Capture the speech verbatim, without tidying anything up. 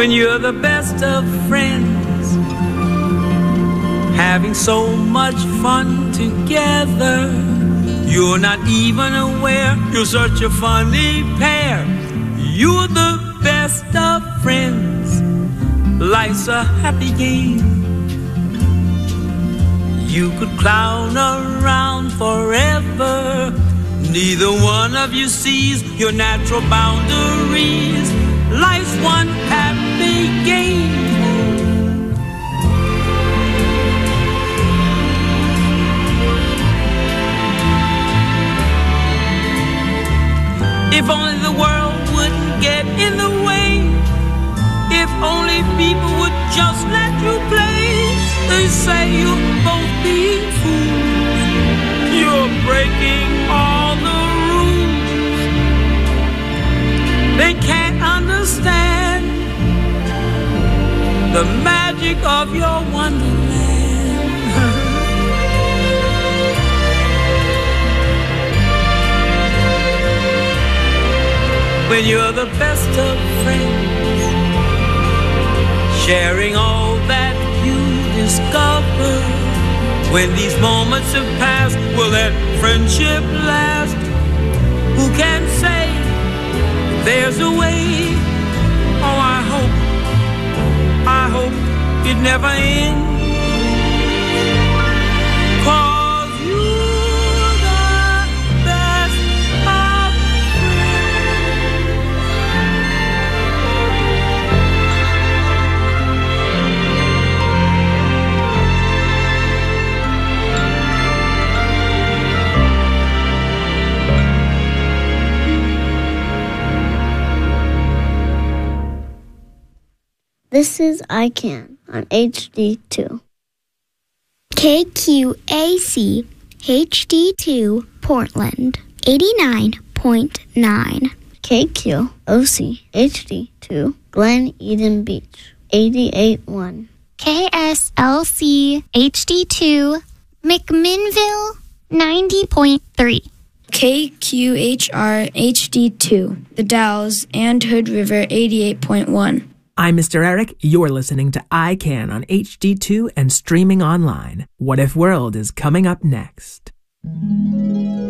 when you're the best of friends, having so much fun together. You're not even aware you're such a funny pair. You're the best of friends. Life's a happy game. You could clown around forever. Neither one of you sees your natural boundaries. Life's one happy game. If only the world wouldn't get in the way. If only people would just let you play. They say you're both being fools. You're breaking all the rules. They can't understand the magic of your wonderland. When you're the best of friends, sharing all that you discover. When these moments have passed, will that friendship last? Who can say there's a way? Oh, I hope, I hope it never ends. This is I Can on H D two. K Q A C H D two Portland eighty-nine point nine. K Q O C H D two Glen Eden Beach eighty-eight point one. K S L C H D two McMinnville ninety point three. K Q H R H D two The Dalles and Hood River eighty-eight point one. I'm Mister Eric. You're listening to I Can on H D two and streaming online. What If World is coming up next.